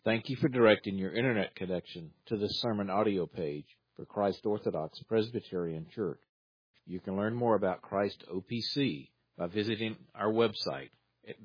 Thank you for directing your internet connection to this sermon audio page for Christ Orthodox Presbyterian Church. You can learn more about Christ OPC by visiting our website at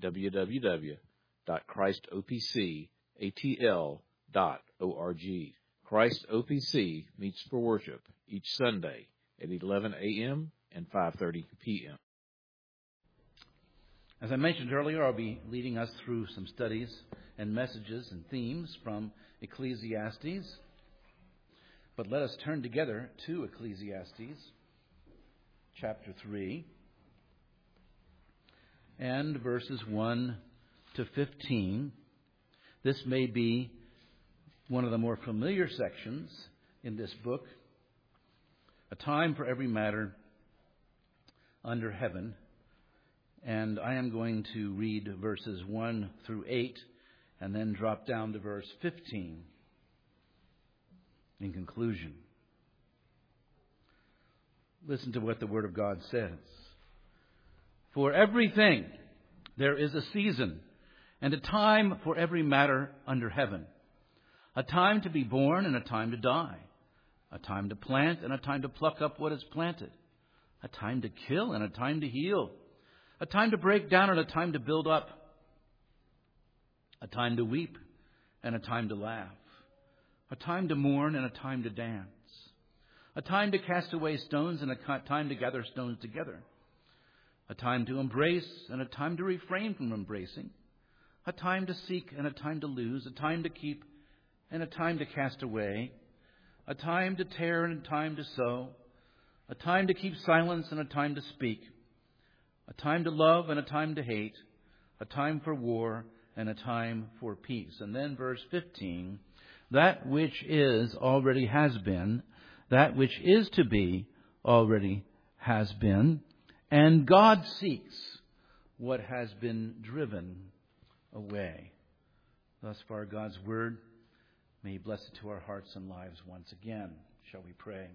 www.christopcatl.org. Christ OPC meets for worship each Sunday at 11 a.m. and 5:30 p.m. As I mentioned earlier, I'll be leading us through some studies and messages and themes from Ecclesiastes. But let us turn together to Ecclesiastes, chapter 3, and verses 1 to 15. This may be one of the more familiar sections in this book. A time for every matter under heaven. And I am going to read verses 1 through 8 and then drop down to verse 15 in conclusion. Listen to what the Word of God says. For everything there is a season and a time for every matter under heaven. A time to be born and a time to die. A time to plant and a time to pluck up what is planted. A time to kill and a time to heal. A time to break down and a time to build up. A time to weep and a time to laugh. A time to mourn and a time to dance. A time to cast away stones and a time to gather stones together. A time to embrace and a time to refrain from embracing. A time to seek and a time to lose. A time to keep and a time to cast away. A time to tear and a time to sow. A time to keep silence and a time to speak. A time to love and a time to hate, a time for war and a time for peace. And then verse 15, that which is already has been, that which is to be already has been, and God seeks what has been driven away. Thus far God's word. May He bless it to our hearts and lives once again. Shall we pray?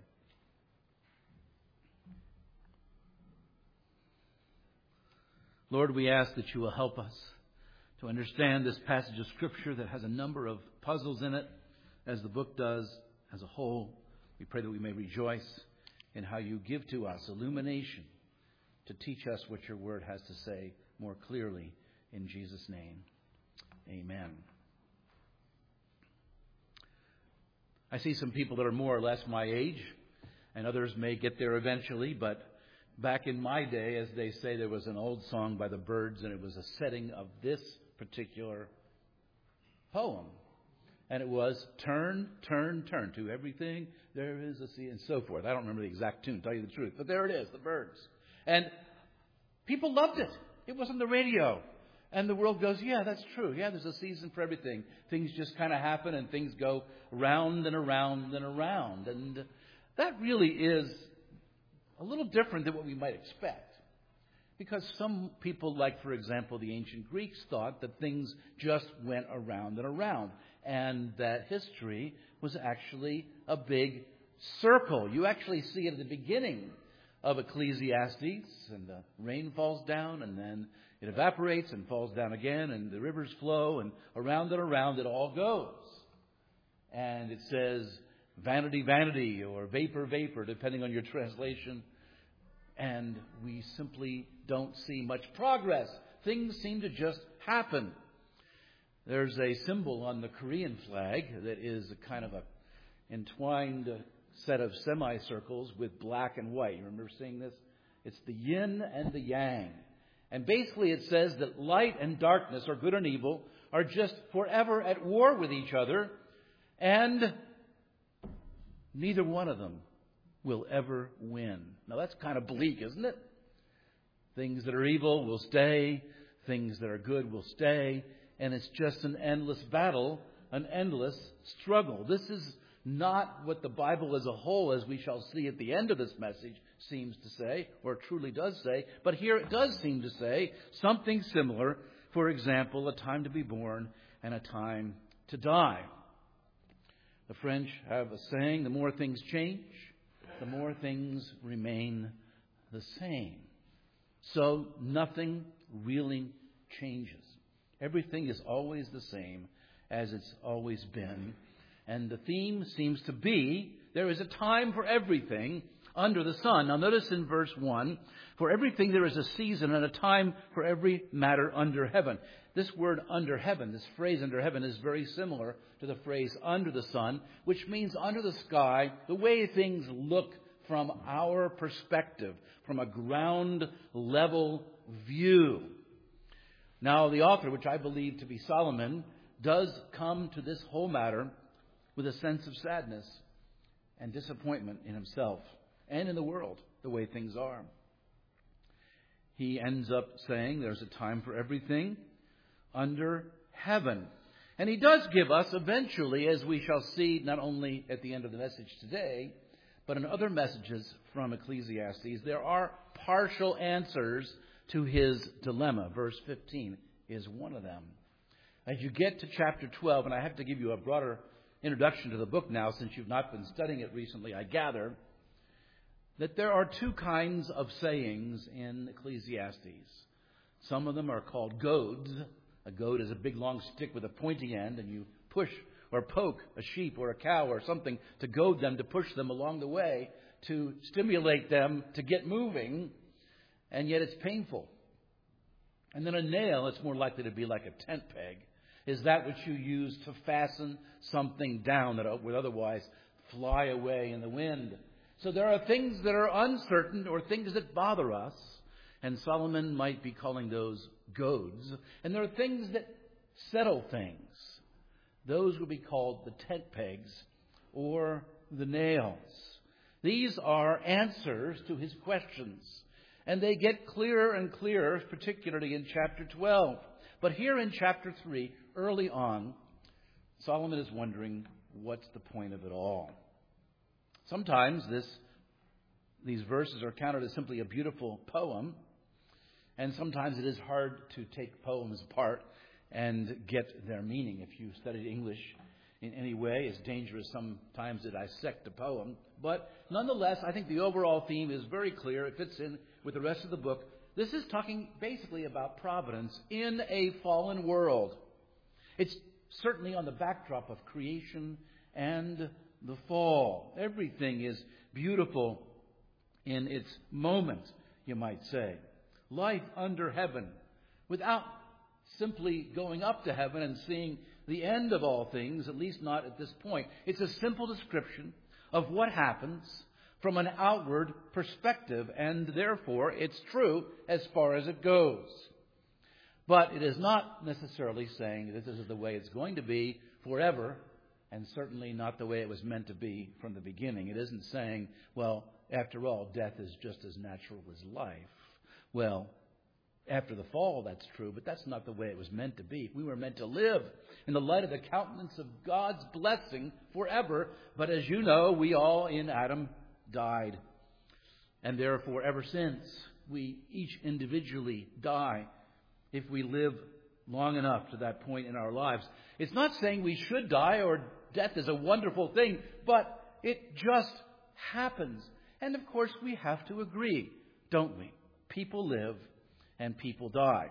Lord, we ask that you will help us to understand this passage of Scripture that has a number of puzzles in it, as the book does as a whole. We pray that we may rejoice in how you give to us illumination to teach us what your word has to say more clearly. In Jesus' name, amen. I see some people that are more or less my age, and others may get there eventually, but back in my day, as they say, there was an old song by the Byrds, and it was a setting of this particular poem. And it was, turn, turn, turn to everything, there is a sea, and so forth. I don't remember the exact tune, to tell you the truth, but there it is, the Byrds. And people loved it. It was on the radio. And the world goes, yeah, that's true. Yeah, there's a season for everything. Things just kind of happen, and things go round and around and around. And that really is a little different than what we might expect. Because some people, like, for example, the ancient Greeks, thought that things just went around and around, and that history was actually a big circle. You actually see it at the beginning of Ecclesiastes, and the rain falls down, and then it evaporates and falls down again, and the rivers flow, and around it all goes. And it says, vanity, vanity, or vapor, vapor, depending on your translation. And we simply don't see much progress. Things seem to just happen. There's a symbol on the Korean flag that is a kind of a entwined set of semicircles with black and white. You remember seeing this? It's the yin and the yang. And basically it says that light and darkness, or good and evil, are just forever at war with each other, and neither one of them will ever win. Now that's kind of bleak, isn't it? Things that are evil will stay, things that are good will stay, and it's just an endless battle, an endless struggle. This is not what the Bible as a whole, as we shall see at the end of this message, seems to say, or truly does say. But here it does seem to say something similar. For example, a time to be born and a time to die. The French have a saying, the more things change, the more things remain the same. So nothing really changes. Everything is always the same. as it's always been. And the theme seems to be, there is a time for everything under the sun. Now notice in verse 1, for everything there is a season and a time for every matter under heaven. This word under heaven, this phrase under heaven, is very similar to the phrase under the sun, which means under the sky, the way things look from our perspective, from a ground level view. Now the author, which I believe to be Solomon, does come to this whole matter with a sense of sadness and disappointment in himself and in the world, the way things are. He ends up saying there's a time for everything under heaven. And he does give us eventually, as we shall see not only at the end of the message today, but in other messages from Ecclesiastes, there are partial answers to his dilemma. Verse 15 is one of them. As you get to chapter 12, and I have to give you a broader introduction to the book now, since you've not been studying it recently, I gather that there are two kinds of sayings in Ecclesiastes. Some of them are called goads. A goad is a big long stick with a pointy end, and you push or poke a sheep or a cow or something to goad them, to push them along the way, to stimulate them to get moving, and yet it's painful. And then a nail, it's more likely to be like a tent peg, is that which you use to fasten something down that would otherwise fly away in the wind. So there are things that are uncertain or things that bother us, and Solomon might be calling those goads. And there are things that settle things. Those would be called the tent pegs or the nails. These are answers to his questions, and they get clearer and clearer, particularly in chapter 12. But here in chapter 3, early on, Solomon is wondering, what's the point of it all? Sometimes these verses are counted as simply a beautiful poem, and sometimes it is hard to take poems apart and get their meaning. If you studied English in any way, it's dangerous sometimes to dissect a poem. But nonetheless, I think the overall theme is very clear. It fits in with the rest of the book. This is talking basically about providence in a fallen world. It's certainly on the backdrop of creation and the fall. Everything is beautiful in its moment, you might say. Life under heaven, without simply going up to heaven and seeing the end of all things, at least not at this point. It's a simple description of what happens from an outward perspective, and therefore it's true as far as it goes. But it is not necessarily saying that this is the way it's going to be forever, and certainly not the way it was meant to be from the beginning. It isn't saying, well, after all, death is just as natural as life. Well, after the fall, that's true, but that's not the way it was meant to be. We were meant to live in the light of the countenance of God's blessing forever. But as you know, we all in Adam died. And therefore, ever since, we each individually die if we live long enough to that point in our lives. It's not saying we should die or death is a wonderful thing, but it just happens. And of course, we have to agree, don't we? People live and people die.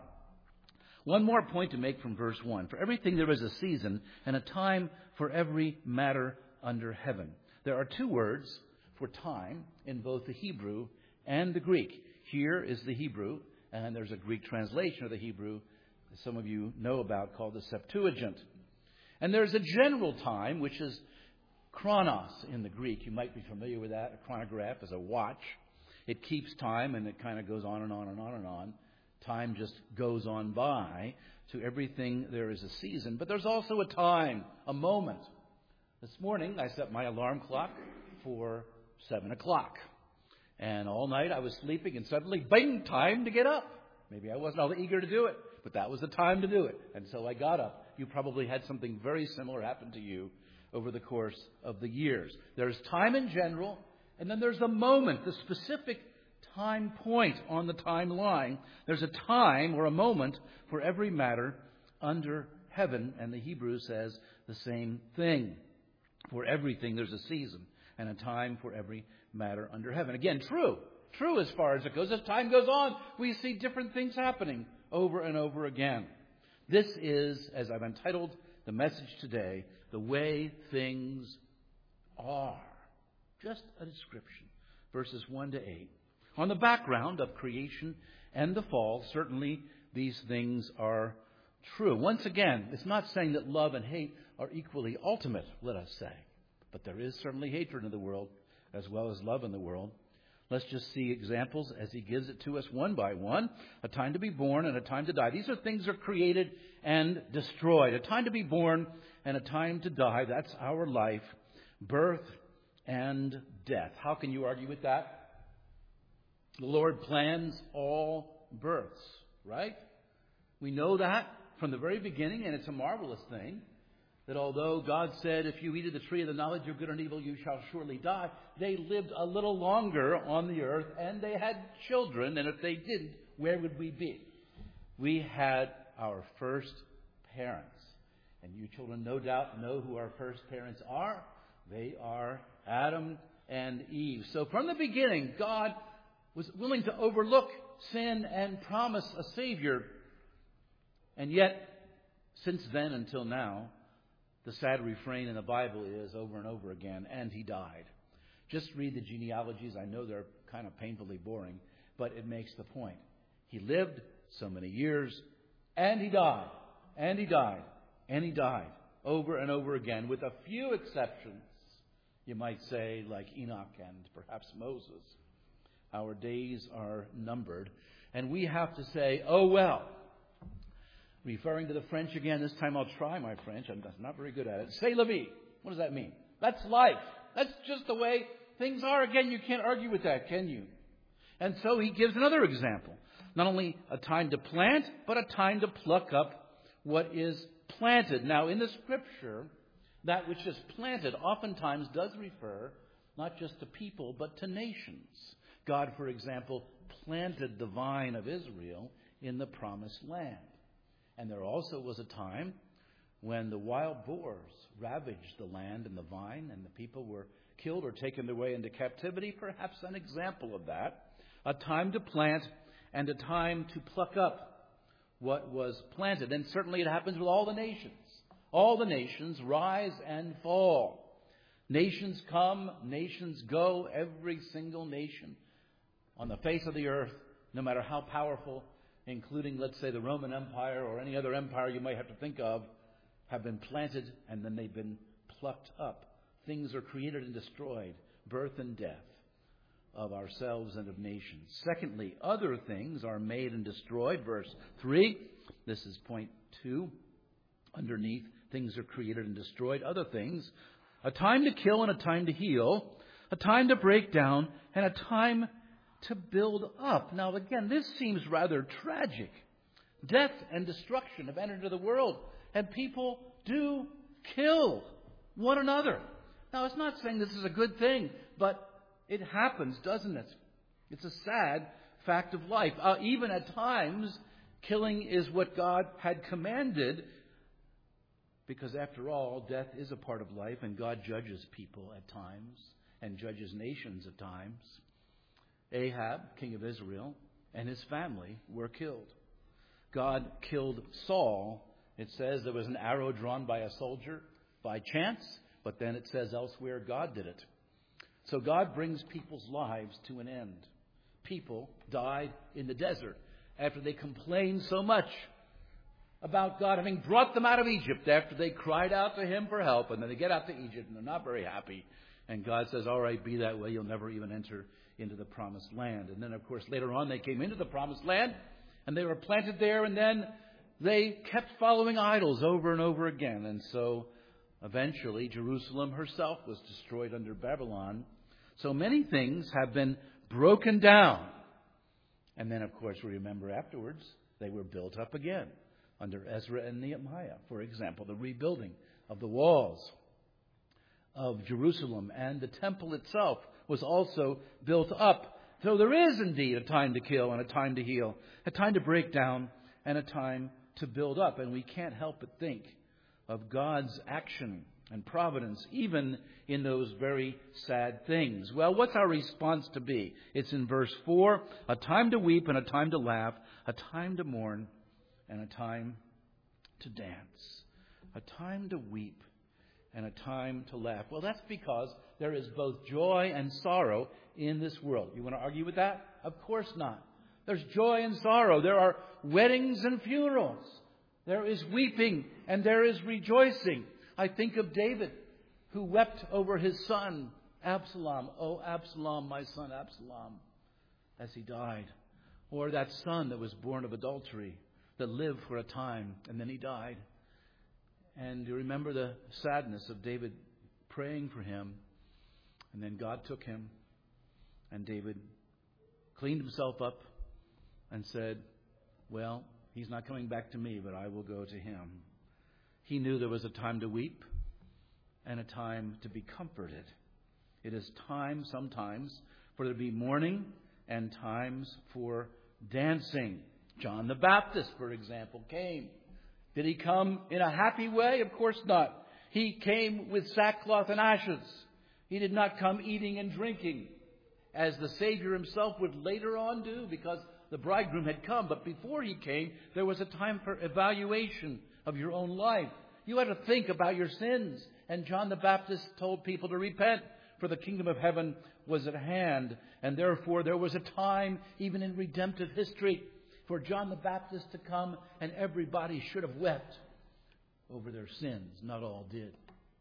One more point to make from verse 1. For everything there is a season and a time for every matter under heaven. There are two words for time in both the Hebrew and the Greek. Here is the Hebrew, and there's a Greek translation of the Hebrew that some of you know about called the Septuagint. And there's a general time, which is chronos in the Greek. You might be familiar with that. A chronograph is a watch. It keeps time, and it kind of goes on and on and on and on. Time just goes on by. To everything there is a season. But there's also a time, a moment. This morning I set my alarm clock for 7 o'clock. And all night I was sleeping, and suddenly, bing, time to get up. Maybe I wasn't all eager to do it, but that was the time to do it. And so I got up. You probably had something very similar happen to you over the course of the years. There's time in general, and then there's the moment, the specific time point on the timeline. There's a time or a moment for every matter under heaven, and the Hebrew says the same thing. For everything there's a season and a time for every matter under heaven. Again, true as far as it goes. As time goes on, we see different things happening over and over again. This is, as I've entitled the message today, the way things are. Just a description. Verses 1 to 8. On the background of creation and the fall, certainly these things are true. Once again, it's not saying that love and hate are equally ultimate, let us say. But there is certainly hatred in the world as well as love in the world. Let's just see examples as he gives it to us one by one. A time to be born and a time to die. These are things that are created and destroyed. A time to be born and a time to die. That's our life. Birth and death. How can you argue with that? The Lord plans all births, right? We know that from the very beginning, and it's a marvelous thing. That although God said, if you eat of the tree of the knowledge of good and evil, you shall surely die, they lived a little longer on the earth, and they had children, and if they didn't, where would we be? We had our first parents. And you children no doubt know who our first parents are. They are Adam and Eve. So from the beginning, God was willing to overlook sin and promise a Savior. And yet, since then until now, the sad refrain in the Bible is over and over again, and he died. Just read the genealogies. I know they're kind of painfully boring, but it makes the point. He lived so many years, and he died, and he died, and he died, over and over again, with a few exceptions, you might say, like Enoch and perhaps Moses. Our days are numbered, and we have to say, oh well. Referring to the French again, this time I'll try my French. I'm not very good at it. C'est la vie. What does that mean? That's life. That's just the way things are. Again, you can't argue with that, can you? And so he gives another example. Not only a time to plant, but a time to pluck up what is planted. Now, in the Scripture, that which is planted oftentimes does refer not just to people, but to nations. God, for example, planted the vine of Israel in the promised land. And there also was a time when the wild boars ravaged the land and the vine, and the people were killed or taken away into captivity. Perhaps an example of that. A time to plant and a time to pluck up what was planted. And certainly it happens with all the nations. All the nations rise and fall. Nations come, nations go. Every single nation on the face of the earth, no matter how powerful, including, let's say, the Roman Empire or any other empire you might have to think of, have been planted and then they've been plucked up. Things are created and destroyed, birth and death of ourselves and of nations. Secondly, other things are made and destroyed. Verse 3, this is point 2. Underneath, things are created and destroyed. Other things, a time to kill and a time to heal, a time to break down and a time to build up. Now, again, this seems rather tragic. Death and destruction have entered into the world, and people do kill one another. Now, it's not saying this is a good thing, but it happens, doesn't it? It's a sad fact of life. Even at times, killing is what God had commanded, because after all, death is a part of life, and God judges people at times, and judges nations at times. Ahab, king of Israel, and his family were killed. God killed Saul. It says there was an arrow drawn by a soldier by chance, but then it says elsewhere God did it. So God brings people's lives to an end. People died in the desert after they complained so much about God having brought them out of Egypt, after they cried out to him for help, and then they get out to Egypt and they're not very happy. And God says, all right, be that way, you'll never even enter into the promised land. And then, of course, later on they came into the promised land and they were planted there, and then they kept following idols over and over again. And so eventually Jerusalem herself was destroyed under Babylon. So many things have been broken down. And then, of course, we remember afterwards they were built up again under Ezra and Nehemiah. For example, the rebuilding of the walls of Jerusalem and the temple itself was also built up. So there is indeed a time to kill and a time to heal, a time to break down and a time to build up. And we can't help but think of God's action and providence even in those very sad things. Well, what's our response to be? It's in verse 4, a time to weep and a time to laugh, a time to mourn and a time to dance. a time to weep and a time to laugh. Well, that's because there is both joy and sorrow in this world. You want to argue with that? Of course not. There's joy and sorrow. There are weddings and funerals. There is weeping and there is rejoicing. I think of David, who wept over his son, Absalom. Oh, Absalom, my son Absalom, as he died. Or that son that was born of adultery, that lived for a time, and then he died. And you remember the sadness of David praying for him. And then God took him. And David cleaned himself up and said, well, he's not coming back to me, but I will go to him. He knew there was a time to weep and a time to be comforted. It is time sometimes for there to be mourning and times for dancing. John the Baptist, for example, came. Did he come in a happy way? Of course not. He came with sackcloth and ashes. He did not come eating and drinking, as the Savior himself would later on do, because the bridegroom had come. But before he came, there was a time for evaluation of your own life. You had to think about your sins. And John the Baptist told people to repent, for the kingdom of heaven was at hand. And therefore there was a time, even in redemptive history, for John the Baptist to come, and everybody should have wept over their sins. Not all did.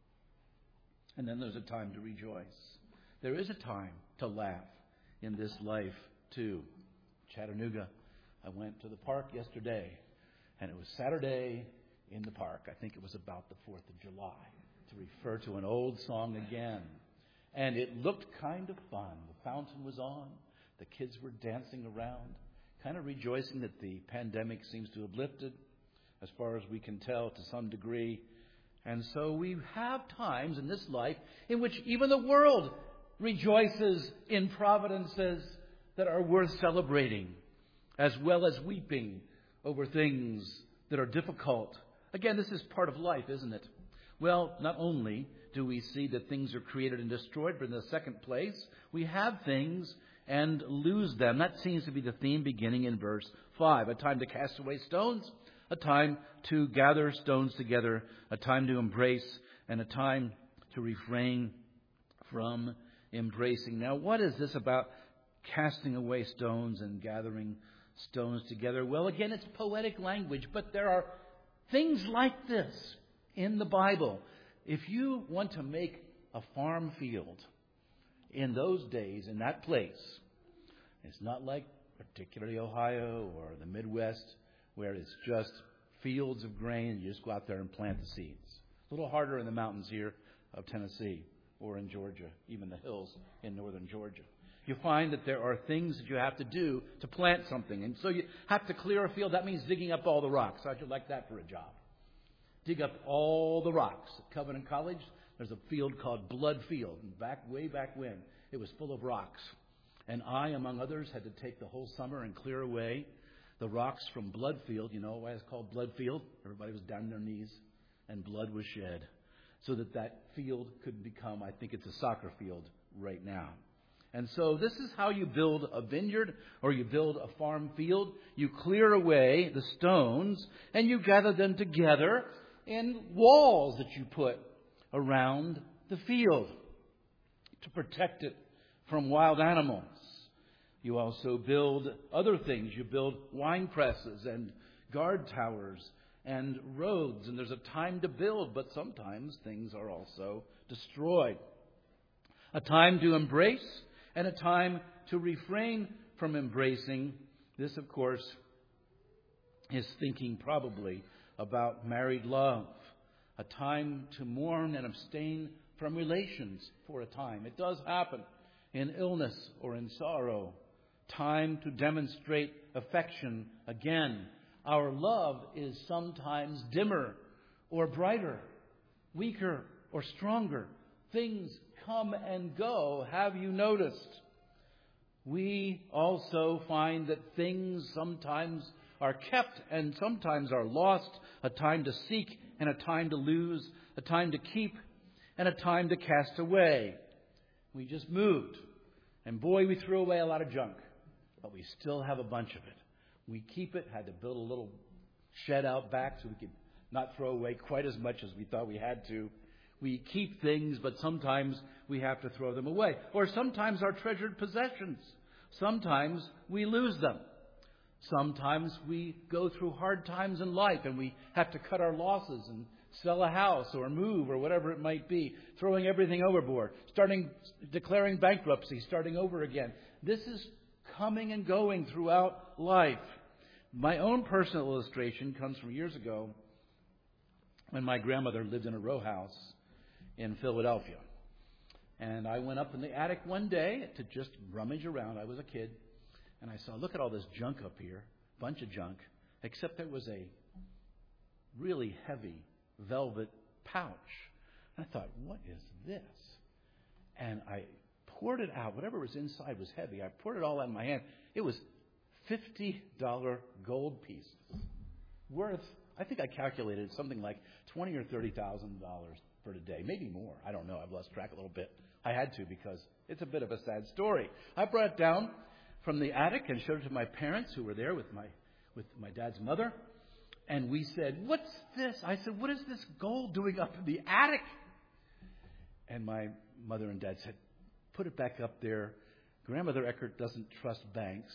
And then there's a time to rejoice. There is a time to laugh in this life too. Chattanooga, I went to the park yesterday, and it was Saturday in the park. I think it was about the 4th of July, to refer to an old song again. And it looked kind of fun. The fountain was on. The kids were dancing around, kind of rejoicing that the pandemic seems to have lifted, as far as we can tell, to some degree. And so we have times in this life in which even the world rejoices in providences that are worth celebrating, as well as weeping over things that are difficult. Again, this is part of life, isn't it? Well, not only do we see that things are created and destroyed, but in the second place, we have things and lose them. That seems to be the theme beginning in verse 5. A time to cast away stones, a time to gather stones together, a time to embrace, and a time to refrain from embracing. Now, what is this about casting away stones and gathering stones together? Well, again, it's poetic language, but there are things like this in the Bible. If you want to make a farm field in those days, in that place, it's not like particularly Ohio or the Midwest, where it's just fields of grain and you just go out there and plant the seeds. A little harder in the mountains here of Tennessee or in Georgia, even the hills in northern Georgia. You find that there are things that you have to do to plant something. And so you have to clear a field. That means digging up all the rocks. How'd you like that for a job? Dig up all the rocks. At Covenant College, there's a field called Blood Field. And way back when, it was full of rocks. And I, among others, had to take the whole summer and clear away the rocks from Blood Field. You know why it's called Blood Field? Everybody was down on their knees and blood was shed, so that that field could become, I think it's a soccer field right now. And so this is how you build a vineyard or you build a farm field. You clear away the stones and you gather them together in walls that you put around the field to protect it from wild animals. You also build other things. You build wine presses and guard towers and roads. And there's a time to build, but sometimes things are also destroyed. A time to embrace and a time to refrain from embracing. This, of course, is thinking probably about married love. A time to mourn and abstain from relations for a time. It does happen in illness or in sorrow. Time to demonstrate affection again. Our love is sometimes dimmer or brighter, weaker or stronger. Things come and go. Have you noticed? We also find that things sometimes are kept and sometimes are lost. A time to seek and a time to lose. A time to keep and a time to cast away. We just moved. And boy, we threw away a lot of junk. But we still have a bunch of it. We keep it. Had to build a little shed out back so we could not throw away quite as much as we thought we had to. We keep things, but sometimes we have to throw them away. Or sometimes our treasured possessions. Sometimes we lose them. Sometimes we go through hard times in life and we have to cut our losses and sell a house or move or whatever it might be, throwing everything overboard, declaring bankruptcy, starting over again. This is coming and going throughout life. My own personal illustration comes from years ago when my grandmother lived in a row house in Philadelphia. And I went up in the attic one day to just rummage around. I was a kid. And I saw, look at all this junk up here, bunch of junk, except there was a really heavy velvet pouch. And I thought, what is this? And I poured it out. Whatever was inside was heavy. I poured it all out in my hand. It was $50 gold pieces worth, I think I calculated something like $20,000 or $30,000 for today. Maybe more. I don't know. I've lost track a little bit. I had to because it's a bit of a sad story. I brought it down from the attic and showed it to my parents who were there with my dad's mother. And we said, what's this? I said, what is this gold doing up in the attic? And my mother and dad said, put it back up there. Grandmother Eckert doesn't trust banks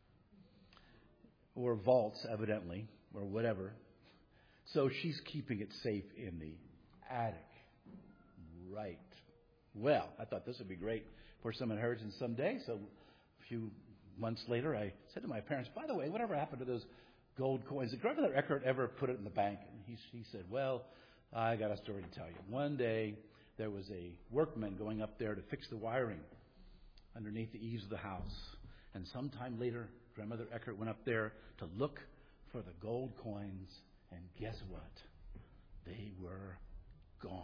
or vaults, evidently, or whatever. So she's keeping it safe in the attic. Right. Well, I thought this would be great for some inheritance someday. So a few months later, I said to my parents, by the way, whatever happened to those gold coins? Did Grandmother Eckert ever put it in the bank? And he said, well, I got a story to tell you. One day, there was a workman going up there to fix the wiring underneath the eaves of the house. And sometime later, Grandmother Eckert went up there to look for the gold coins. And guess what? They were gone.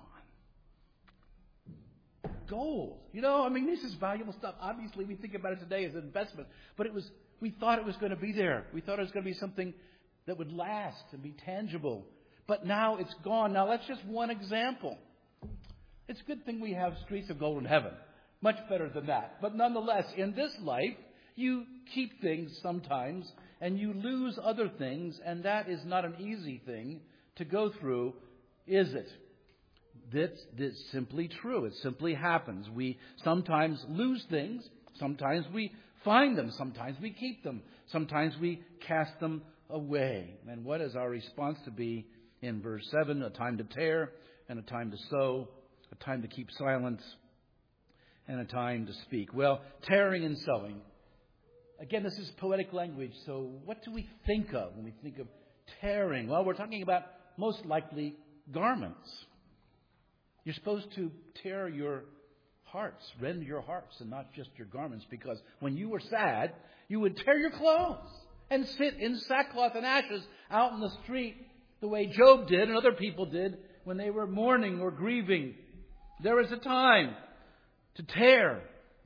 Gold. This is valuable stuff. Obviously, we think about it today as an investment. But we thought it was going to be there. We thought it was going to be something that would last and be tangible. But now it's gone. Now, that's just one example. It's a good thing we have streets of gold in heaven. Much better than that. But nonetheless, in this life, you keep things sometimes and you lose other things. And that is not an easy thing to go through, is it? That's simply true. It simply happens. We sometimes lose things. Sometimes we find them. Sometimes we keep them. Sometimes we cast them away. And what is our response to be in verse 7? A time to tear and a time to sow, a time to keep silence and a time to speak. Well, tearing and sowing. Again, this is poetic language. So what do we think of when we think of tearing? Well, we're talking about most likely garments. You're supposed to tear your hearts, rend your hearts, and not just your garments, because when you were sad, you would tear your clothes and sit in sackcloth and ashes out in the street the way Job did and other people did when they were mourning or grieving. There is a time to tear,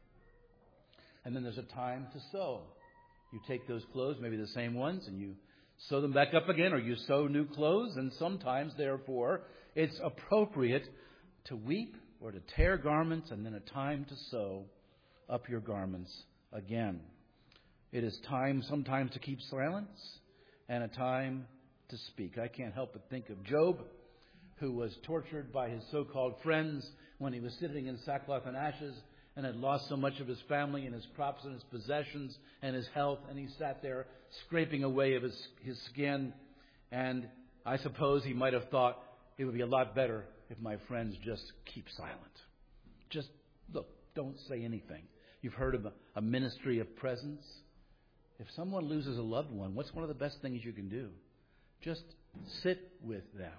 and then there's a time to sow. You take those clothes, maybe the same ones, and you sew them back up again, or you sew new clothes, and sometimes, therefore, it's appropriate to weep or to tear garments, and then a time to sew up your garments again. It is time sometimes to keep silence and a time to speak. I can't help but think of Job, who was tortured by his so-called friends when he was sitting in sackcloth and ashes and had lost so much of his family and his crops and his possessions and his health, and he sat there scraping away of his skin. And I suppose he might have thought it would be a lot better if my friends just keep silent. Just, look, don't say anything. You've heard of a ministry of presence. If someone loses a loved one, what's one of the best things you can do? Just sit with them.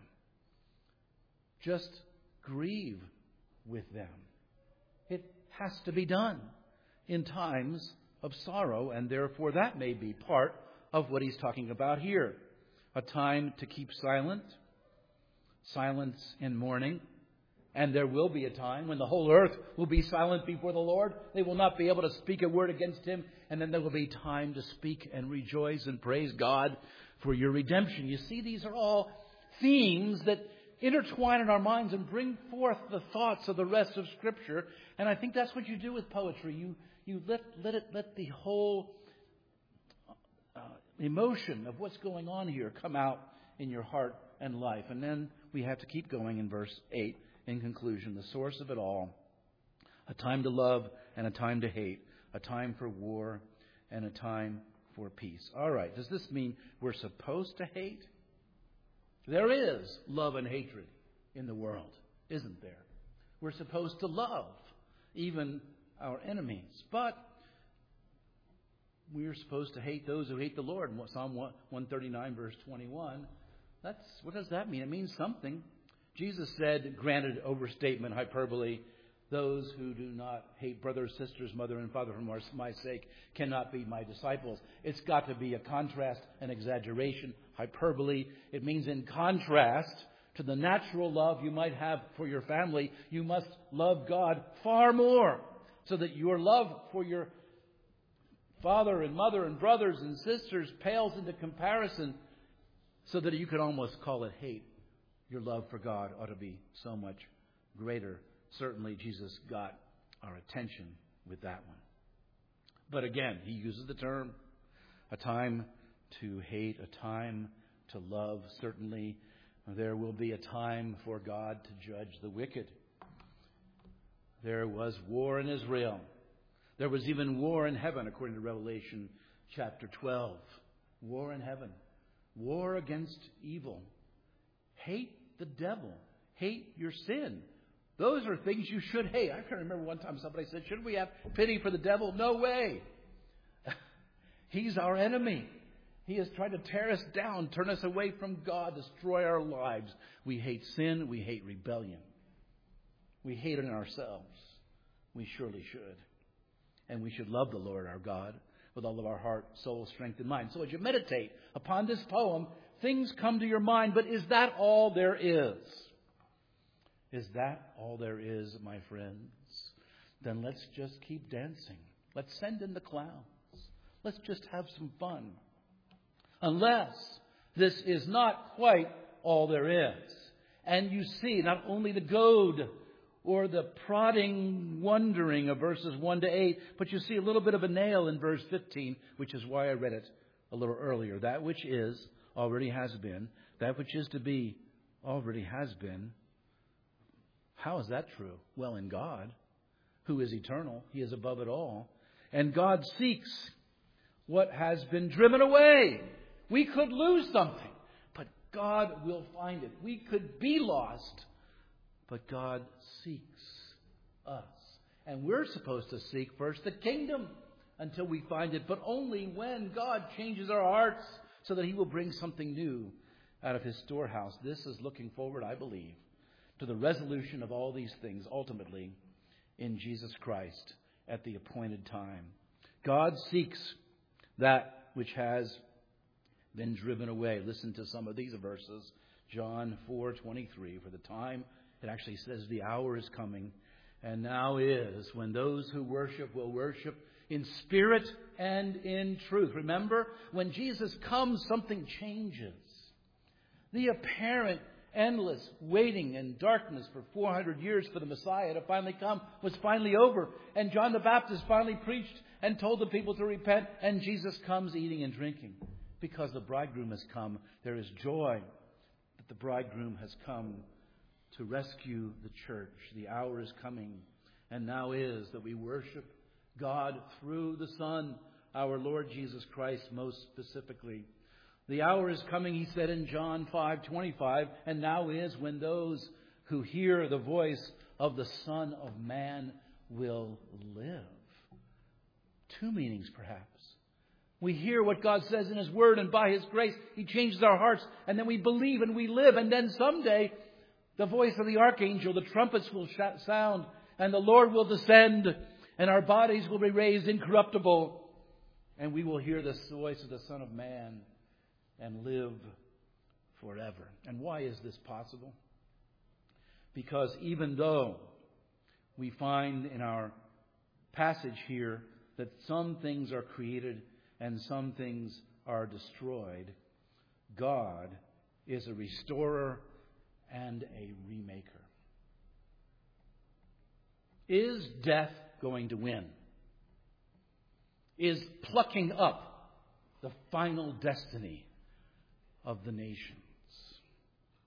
Just grieve with them. It has to be done in times of sorrow, and therefore that may be part of what he's talking about here. A time to keep silent. Silence in mourning. And there will be a time when the whole earth will be silent before the Lord. They will not be able to speak a word against Him. And then there will be time to speak and rejoice and praise God for your redemption. You see, these are all themes that intertwine in our minds and bring forth the thoughts of the rest of Scripture. And I think that's what you do with poetry. You let the whole emotion of what's going on here come out in your heart and life. And then we have to keep going in verse 8. In conclusion, the source of it all, a time to love and a time to hate, a time for war and a time for peace. All right, does this mean we're supposed to hate? There is love and hatred in the world, isn't there? We're supposed to love even our enemies. But we're supposed to hate those who hate the Lord. Psalm 139, verse 21. What does that mean? It means something. Jesus said, granted overstatement, hyperbole, those who do not hate brothers, sisters, mother, and father for my sake cannot be my disciples. It's got to be a contrast, an exaggeration, hyperbole. It means in contrast to the natural love you might have for your family, you must love God far more, so that your love for your father and mother and brothers and sisters pales into comparison, so that you could almost call it hate. Your love for God ought to be so much greater. Certainly, Jesus got our attention with that one. But again, he uses the term, a time to hate, a time to love. Certainly, there will be a time for God to judge the wicked. There was war in Israel. There was even war in heaven, according to Revelation chapter 12. War in heaven. War against evil. Hate the devil. Hate your sin. Those are things you should hate. I can remember one time somebody said, should we have pity for the devil? No way. He's our enemy. He is trying to tear us down, turn us away from God, destroy our lives. We hate sin. We hate rebellion. We hate it in ourselves. We surely should. And we should love the Lord our God with all of our heart, soul, strength, and mind. So as you meditate upon this poem, things come to your mind. But is that all there is? Is that all there is, my friends? Then let's just keep dancing. Let's send in the clowns. Let's just have some fun. Unless this is not quite all there is. And you see not only the goad or the prodding wondering of verses 1 to 8, but you see a little bit of a nail in verse 15, which is why I read it a little earlier. That which is already has been. That which is to be already has been. How is that true? Well, in God, who is eternal, He is above it all. And God seeks what has been driven away. We could lose something, but God will find it. We could be lost, but God seeks us. And we're supposed to seek first the kingdom until we find it, but only when God changes our hearts so that He will bring something new out of His storehouse. This is looking forward, I believe, to the resolution of all these things, ultimately, in Jesus Christ at the appointed time. God seeks that which has been driven away. Listen to some of these verses. John 4:23. For the time, it actually says the hour is coming, and now is, when those who worship will worship in spirit and in truth. Remember, when Jesus comes, something changes. The apparent endless waiting and darkness for 400 years for the Messiah to finally come was finally over. And John the Baptist finally preached and told the people to repent. And Jesus comes eating and drinking. Because the bridegroom has come, there is joy that the bridegroom has come to rescue the church. The hour is coming, and now is, that we worship God through the Son, our Lord Jesus Christ, most specifically. The hour is coming, he said in John 5:25, and now is when those who hear the voice of the Son of Man will live. Two meanings, perhaps. We hear what God says in His Word, and by His grace, He changes our hearts, and then we believe and we live. And then someday, the voice of the archangel, the trumpets will sound, and the Lord will descend, and our bodies will be raised incorruptible, and we will hear the voice of the Son of Man and live forever. And why is this possible? Because even though we find in our passage here that some things are created and some things are destroyed, God is a restorer and a remaker. Is death going to win? Is plucking up the final destiny of the nations?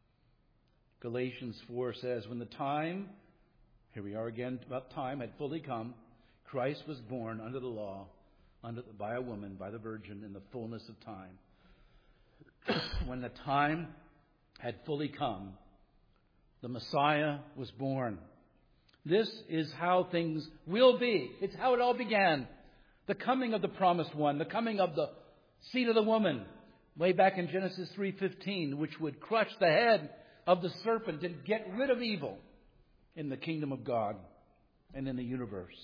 Galatians 4 says, when the time, here we are again about time, had fully come, Christ was born under the law, by a woman, by the Virgin, in the fullness of time. When the time had fully come, the Messiah was born. This is how things will be. It's how it all began. The coming of the promised one, the coming of the seed of the woman, way back in Genesis 3:15, which would crush the head of the serpent and get rid of evil in the kingdom of God and in the universe.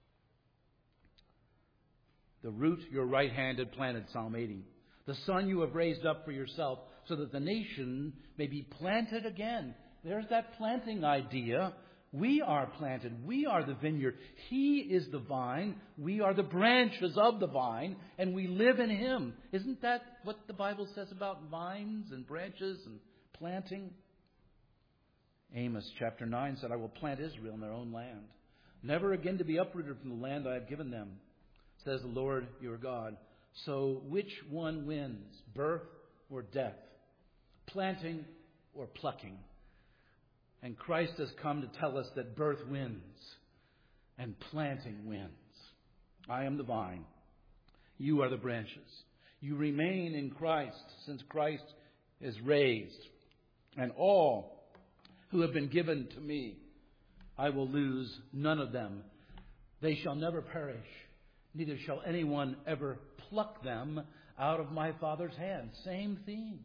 The root your right hand had planted, Psalm 80. The son you have raised up for yourself, so that the nation may be planted again. There's that planting idea. We are planted. We are the vineyard. He is the vine. We are the branches of the vine, and we live in Him. Isn't that what the Bible says about vines and branches and planting? Amos chapter 9 said, I will plant Israel in their own land, never again to be uprooted from the land I have given them, says the Lord your God. So which one wins, birth or death, planting or plucking? And Christ has come to tell us that birth wins and planting wins. I am the vine. You are the branches. You remain in Christ, since Christ is raised. And all who have been given to me, I will lose none of them. They shall never perish, neither shall anyone ever pluck them out of my Father's hand. Same theme.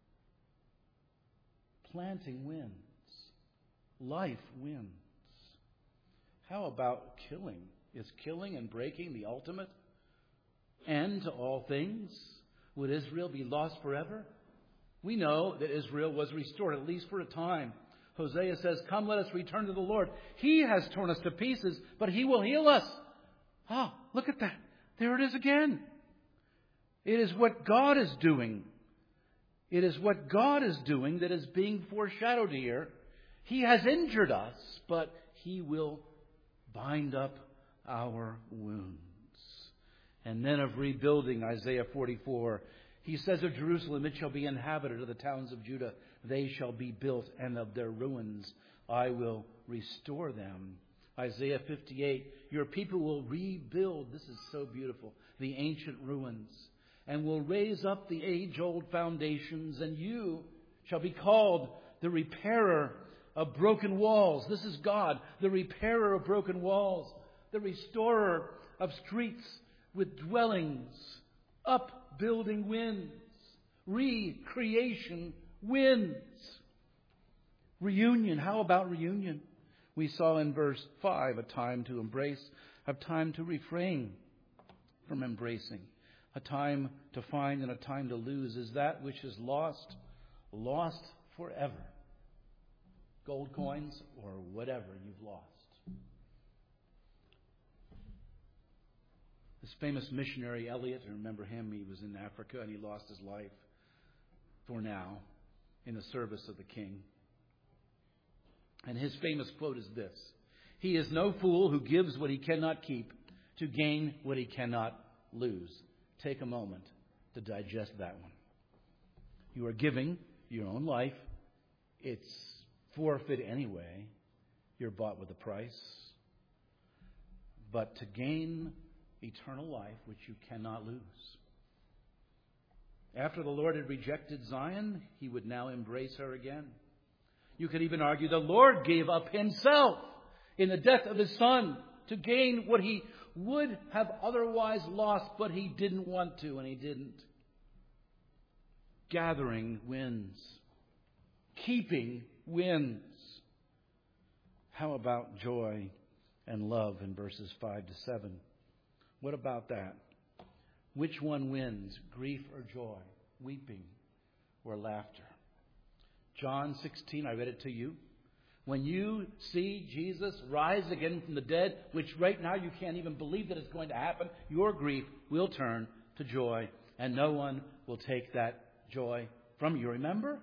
Planting wins. Life wins. How about killing? Is killing and breaking the ultimate end to all things? Would Israel be lost forever? We know that Israel was restored, at least for a time. Hosea says, come, let us return to the Lord. He has torn us to pieces, but He will heal us. Ah, look at that. There it is again. It is what God is doing. It is what God is doing that is being foreshadowed here. He has injured us, but He will bind up our wounds. And then of rebuilding, Isaiah 44, He says of Jerusalem, it shall be inhabited, of the towns of Judah, they shall be built, and of their ruins I will restore them. Isaiah 58, your people will rebuild, this is so beautiful, the ancient ruins, and will raise up the age-old foundations, and you shall be called the repairer of broken walls. This is God, the repairer of broken walls, the restorer of streets with dwellings, upbuilding winds, recreation winds. Reunion. How about reunion? We saw in verse 5 a time to embrace, a time to refrain from embracing, a time to find and a time to lose. Is that which is lost, lost forever? Gold coins or whatever you've lost. This famous missionary, Eliot, I remember him, he was in Africa and he lost his life for now in the service of the King. And his famous quote is this: he is no fool who gives what he cannot keep to gain what he cannot lose. Take a moment to digest that one. You are giving your own life. It's forfeit anyway. You're bought with a price. But to gain eternal life, which you cannot lose. After the Lord had rejected Zion, He would now embrace her again. You could even argue the Lord gave up Himself in the death of His Son to gain what He would have otherwise lost, but He didn't want to, and He didn't. Gathering wins. Keeping wins. How about joy and love in verses 5 to 7? What about that? Which one wins, grief or joy, weeping or laughter? John 16, I read it to you. When you see Jesus rise again from the dead, which right now you can't even believe that it's going to happen, your grief will turn to joy, and no one will take that joy from you. Remember?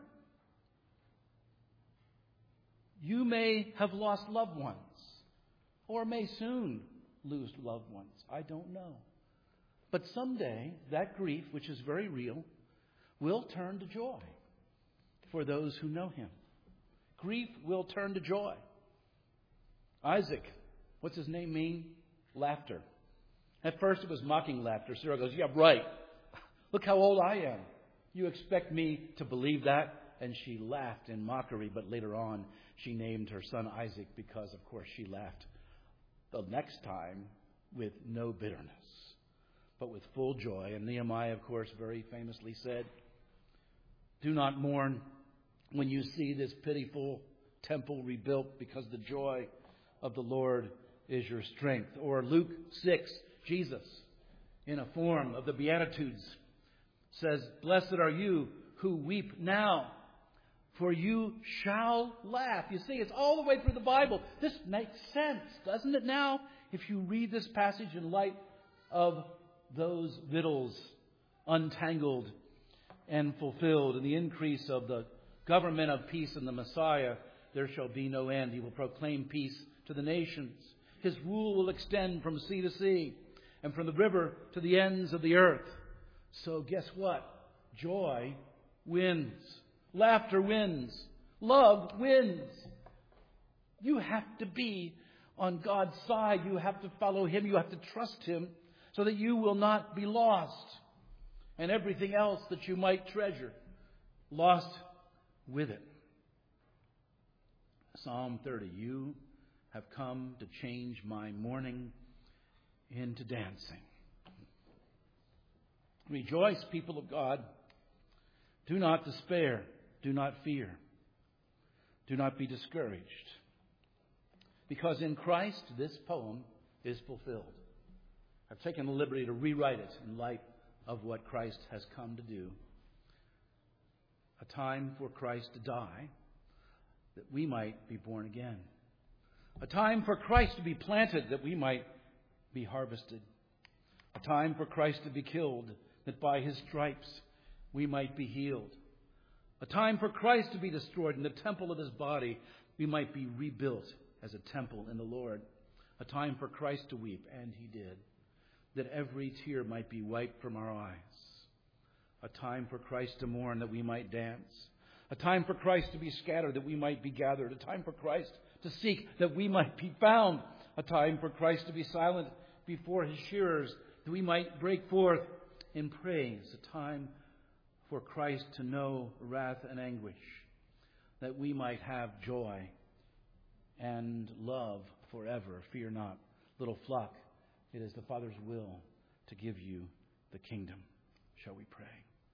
You may have lost loved ones, or may soon lose loved ones. I don't know. But someday, that grief, which is very real, will turn to joy for those who know Him. grief will turn to joy. Isaac, what's his name mean? Laughter. At first it was mocking laughter. Sarah goes, yeah, right. Look how old I am. You expect me to believe that? And she laughed in mockery, but later on she named her son Isaac because, of course, she laughed the next time with no bitterness, but with full joy. And Nehemiah, of course, very famously said, do not mourn when you see this pitiful temple rebuilt, because the joy of the Lord is your strength. Or Luke 6, Jesus, in a form of the Beatitudes, says, blessed are you who weep now, for you shall laugh. You see, it's all the way through the Bible. This makes sense, doesn't it now? If you read this passage in light of those riddles untangled and fulfilled, and the increase of the government of peace in the Messiah, there shall be no end. He will proclaim peace to the nations. His rule will extend from sea to sea and from the river to the ends of the earth. So guess what? Joy wins. Laughter wins. Love wins. You have to be on God's side. You have to follow Him. You have to trust Him so that you will not be lost. And everything else that you might treasure, lost with it. Psalm 30. You have come to change my mourning into dancing. Rejoice, people of God. Do not despair. Do not fear. Do not be discouraged. Because in Christ, this poem is fulfilled. I've taken the liberty to rewrite it in light of what Christ has come to do. A time for Christ to die, that we might be born again. A time for Christ to be planted, that we might be harvested. A time for Christ to be killed, that by His stripes we might be healed. A time for Christ to be destroyed in the temple of His body, we might be rebuilt as a temple in the Lord. A time for Christ to weep, and He did, that every tear might be wiped from our eyes. A time for Christ to mourn, that we might dance. A time for Christ to be scattered, that we might be gathered. A time for Christ to seek, that we might be found. A time for Christ to be silent before His shearers, that we might break forth in praise. A time for Christ to know wrath and anguish, that we might have joy and love forever. Fear not, little flock. It is the Father's will to give you the kingdom. Shall we pray?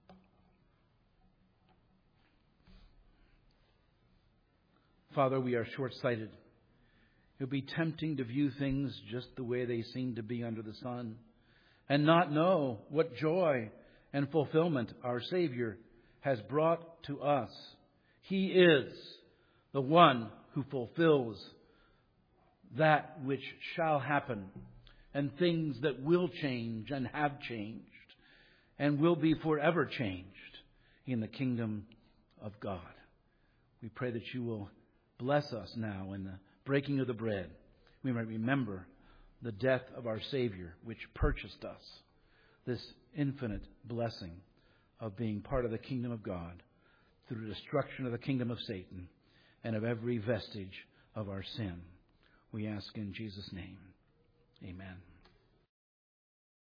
Father, we are short-sighted. It would be tempting to view things just the way they seem to be under the sun and not know what joy and fulfillment our Savior has brought to us. He is the one who fulfills that which shall happen, and things that will change and have changed and will be forever changed in the kingdom of God. We pray that you will bless us now in the breaking of the bread. We might remember the death of our Savior, which purchased us this infinite blessing of being part of the kingdom of God through the destruction of the kingdom of Satan and of every vestige of our sin. We ask in Jesus' name. Amen.